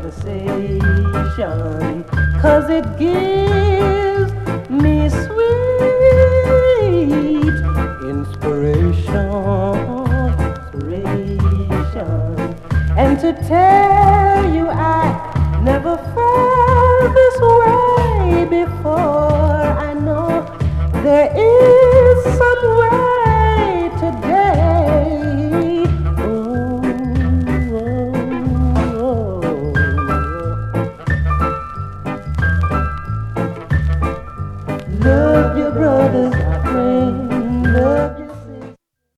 conversation, 'cause it gives me sweet inspiration. And to tell you I never felt this way before. I know there is